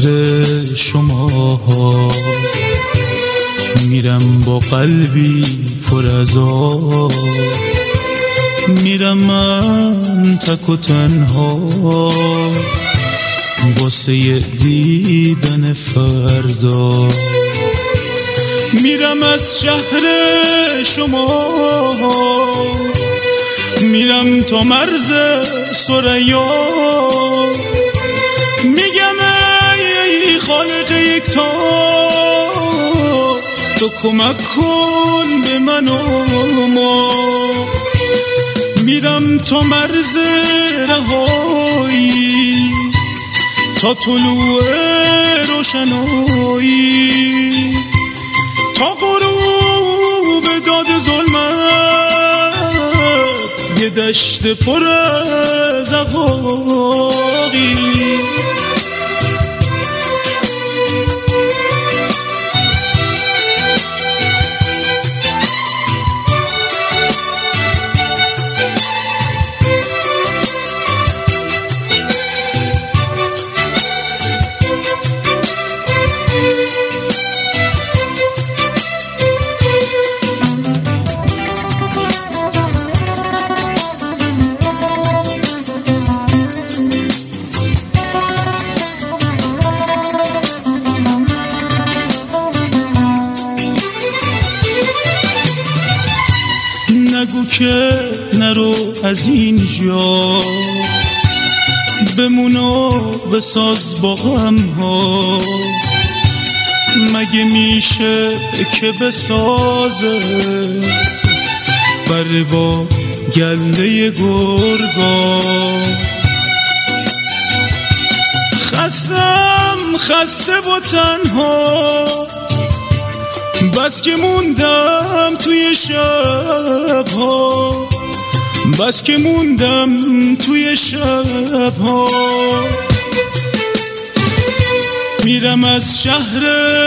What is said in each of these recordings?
شهر شما میرم با قلبی پر از آب، میرم من تک و تنها واسه دیدن فردا. میرم از شهر شما، میرم تا مرز ثریا، میگم ای خالق یکتا تو کمک کن به من و ما. میرم تا مرز رهایی، تا طلوع روشنایی، تا غروب داد ظلمت، یه دشت پر از عقاقی. نگو که نرو از اینجا، بمون و بساز با غم ها. مگه میشه که بسازه بره با گله گرگا؟ خسته و تنها، بس که موندم توی شبها، بس که موندم توی شبها. میرم از شهر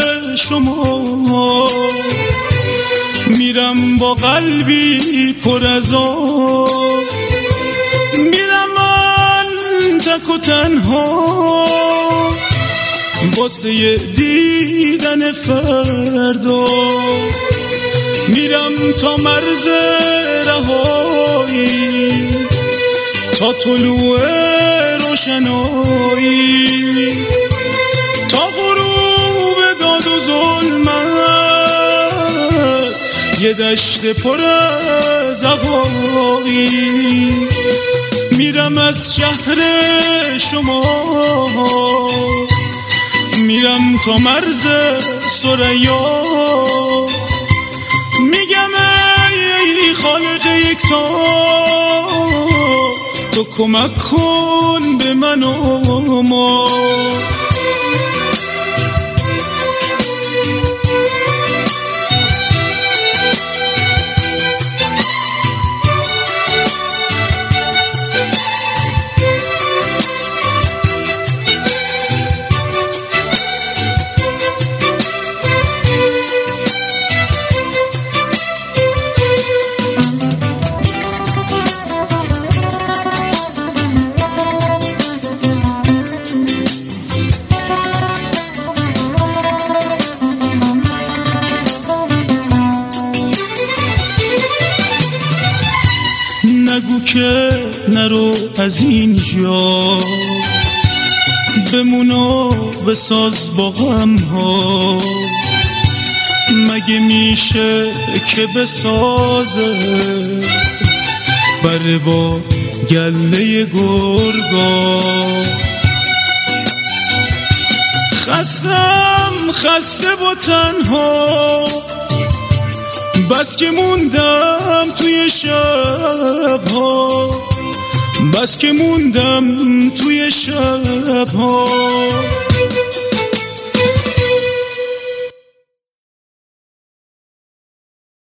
شما، میرم با قلبی پر از آب، میرم من تک و تنها واسه دیدن فردا. میرم تا مرز رهایی، تا طلوع روشنایی، تا غروب داد و ظلمت، یه دشت پر از عقاقی. میرم از شهر شما، میرم تا مرز ثریا، میگم ای خالق یکتا تو کمک کن به من و ما. نگو که نرو از اینجا، بمون و بساز با غم ها. مگه میشه که بسازه بره با گله گرگا؟ خسته و تنها، بس که موندم توی شبها، بس که موندم توی شبها.